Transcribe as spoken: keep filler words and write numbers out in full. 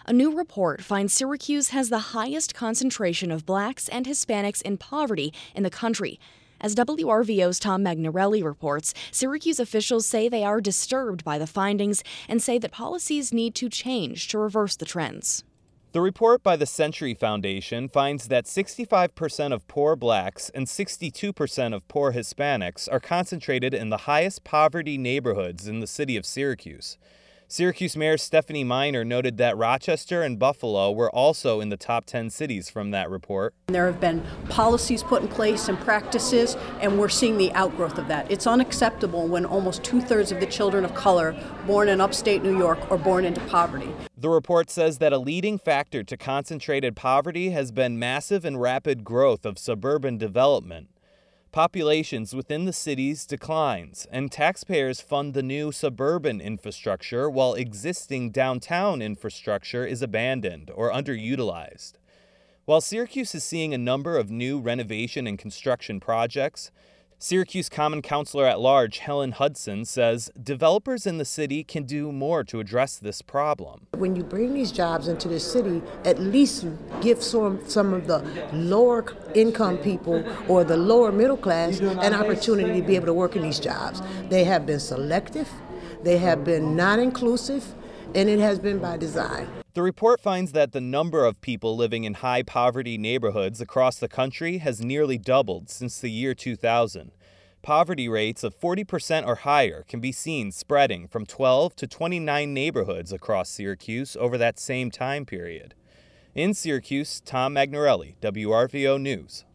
A new report finds Syracuse has the highest concentration of blacks and Hispanics in poverty in the country. As W R V O's Tom Magnarelli reports, Syracuse officials say they are disturbed by the findings and say that policies need to change to reverse the trends. The report by the Century Foundation finds that sixty-five percent of poor blacks and sixty-two percent of poor Hispanics are concentrated in the highest poverty neighborhoods in the city of Syracuse. Syracuse Mayor Stephanie Miner noted that Rochester and Buffalo were also in the top ten cities from that report. There have been policies put in place and practices, and we're seeing the outgrowth of that. It's unacceptable when almost two-thirds of the children of color born in upstate New York are born into poverty. The report says that a leading factor to concentrated poverty has been massive and rapid growth of suburban development. Populations within the cities declines, and taxpayers fund the new suburban infrastructure while existing downtown infrastructure is abandoned or underutilized. While Syracuse is seeing a number of new renovation and construction projects, Syracuse Common Councilor at Large Helen Hudson says developers in the city can do more to address this problem. When you bring these jobs into the city, at least give some, some of the lower income people or the lower middle class an opportunity to be able to work in these jobs. They have been selective, they have been non-inclusive, and it has been by design. The report finds that the number of people living in high poverty neighborhoods across the country has nearly doubled since the year two thousand. Poverty rates of forty percent or higher can be seen spreading from twelve to twenty-nine neighborhoods across Syracuse over that same time period. In Syracuse, Tom Magnarelli, W R V O News.